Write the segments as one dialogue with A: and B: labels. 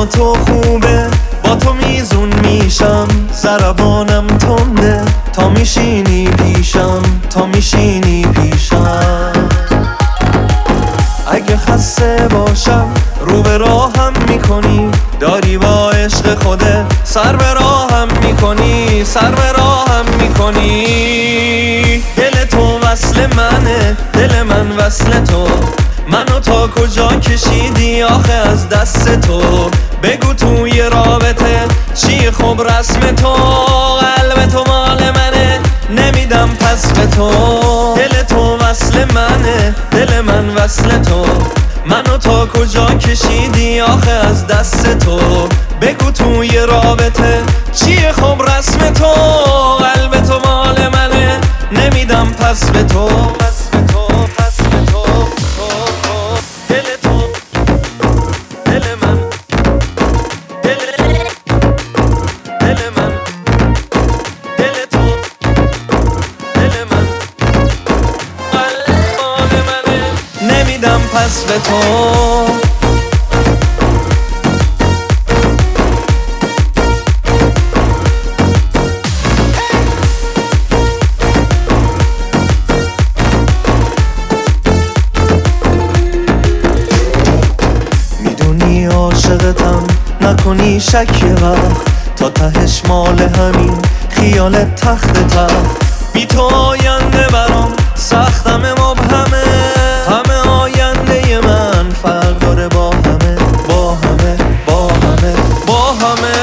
A: با تو خوبه، با تو میزون میشم، ضربانم تنده تا میشینی پیشم، تا میشینی پیشم. اگه خسته باشم رو به راهم میکنی، داری با عشق خوده سر به راهم میکنی، سر به راهم میکنی. دل تو وصل منه، دل من وصل تو، منو تا کجا کشیدی آخه از دست تو. بگو توی رابطه چیه خب رسم تو، قلب تو مال منه نمیدم پس به تو. دل تو وصل منه، دل من وصل تو، منو تا کجا کشیدی آخه از دست تو. بگو توی رابطه چیه خب رسم تو، قلب تو مال منه نمیدم پس به تو. نمیدم پس به تو. میدونی عاشقتم، نکنی شک یه وقت، تا تهش مال همین خیالت تخت تخت. بی تو آینده برام سختم مبهمه، همه آینده من فرق داره با همه، با همه، با همه، با همه.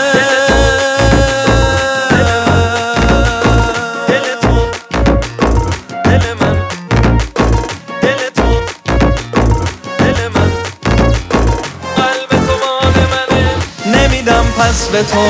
A: دل تو، دل من، دل تو، دل من، قلب تو مال منه نمیدم پس به تو.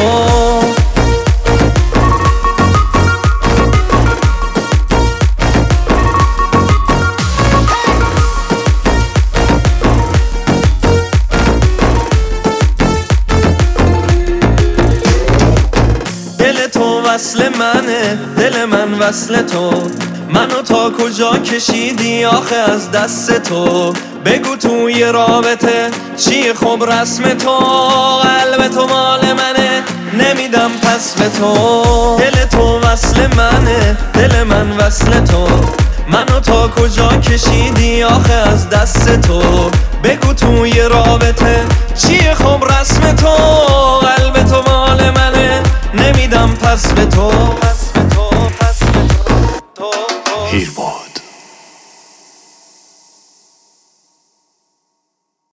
A: وصل منه، دل من وصل تو، منو تا کجا کشیدی آخه از دست تو. بگو توی رابطه چیه خب رسم تو، قلب تو مال منه نمیدم پس به تو. دل تو وصل منه، دل من وصل تو، منو تا کجا کشیدی آخه از دست تو. بگو توی رابطه چیه خب رسم تو، قلب تو مال منه نمیدم پس به تو.